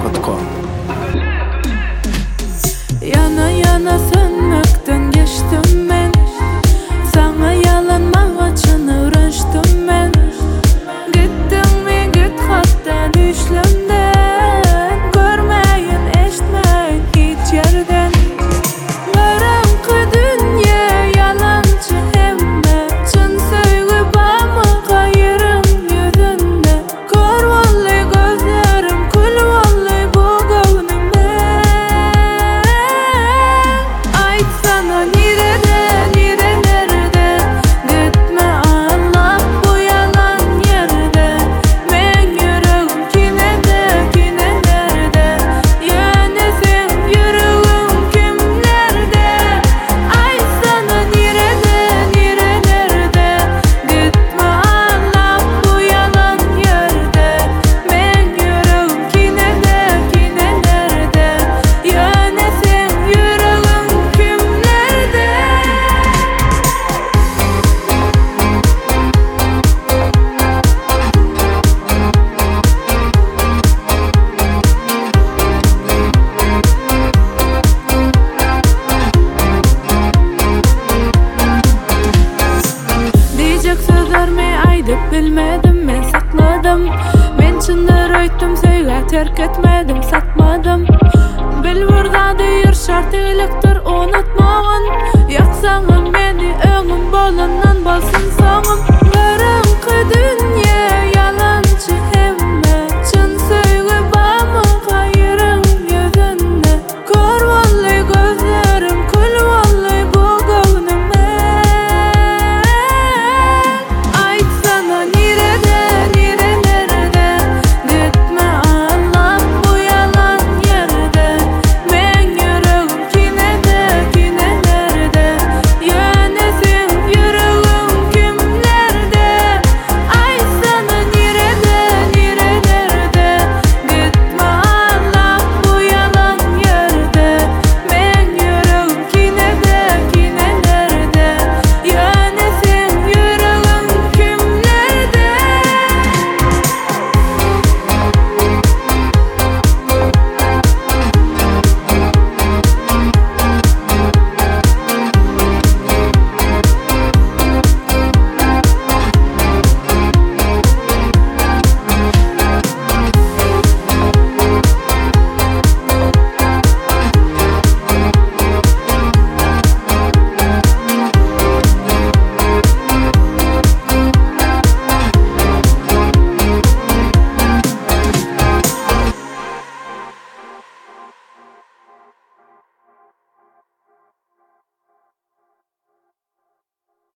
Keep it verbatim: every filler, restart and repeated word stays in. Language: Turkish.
nokta com. Yana yana sönmekten geçtim men, sana yalanmak için uğraştım men. Gittin mi git hatta düşlemden, görmeyin eşitmeyin hiç yerden. Karanlık dünya yalancı hemme, çın söylü bağımı kayırım yüzünde. Kör vallahi gözlerim, kül vallahi bu gönlümde. Aytsana nerede, nere nerede, gitme Allah bu yalan yerde. Men yüreğim kine de, kine nerede, yani sen yüreğim kimlerde. Aytsana nerede, nere nerede, gitme Allah bu yalan yerde. Men yüreğim kine de, kine nerede, yani sen yüreğim kimlerde. Diyecek sözlerimi aydıp bilmedim, men sakladım. Men çındır öýtdüm, söýge terk etmedim, satmadım. Bil burada diýir şart eýlekdir unutmagyn. Ýaksaňam meni öňüm bolandan bolsun soňum. Karanlyk dünya